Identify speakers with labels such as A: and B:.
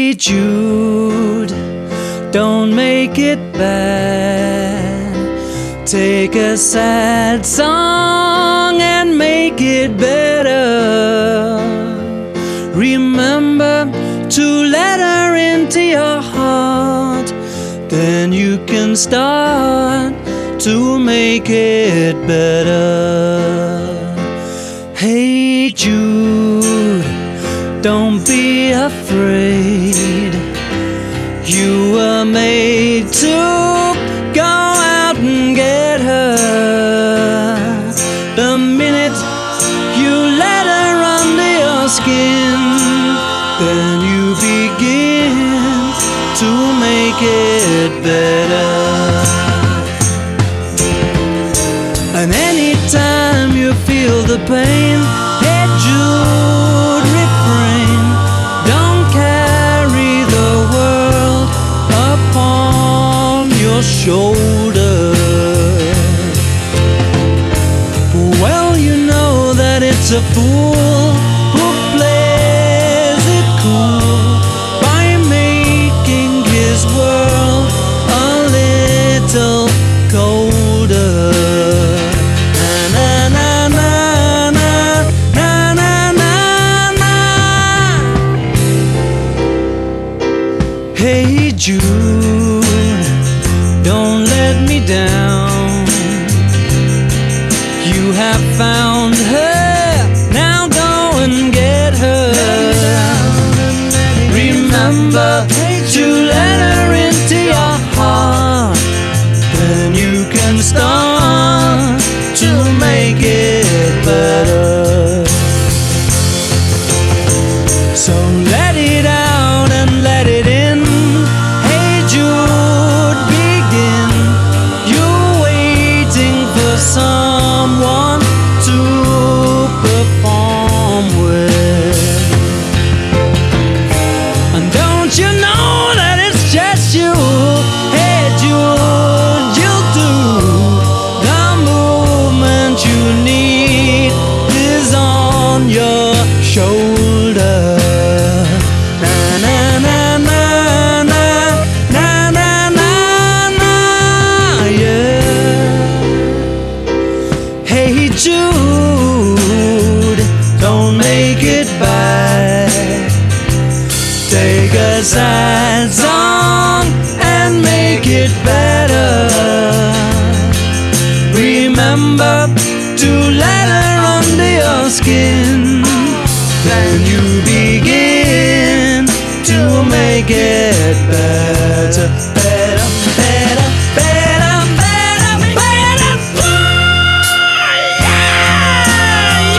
A: Hey Jude, don't make it bad. Take a sad song and make it better. Remember to let her into your heart, then you can start to make it better. Hey Jude, don't be afraid. You were made to go out and get her. The minute you let her under your skin, then you begin to make it better. And anytime you feel the pain, hey Jude, refrain. Don't carry the world upon your shoulder. Well, you know that it's a fool who plays it cool by making his world a little colder. Hey Jude, don't let me down. You have found her, now go and get her. Remember to let her into your heart, then you can start to make it better. So let it out and let it in. Hey Jude, begin. You're waiting for someone to perform with. And don't you know that it's just you? Hey Jude, you'll do. The movement you need is on your shoulder. Hey Jude, don't make it bad. Take a sad song and make it better. Remember to let her under your skin, then you begin to make it better, better.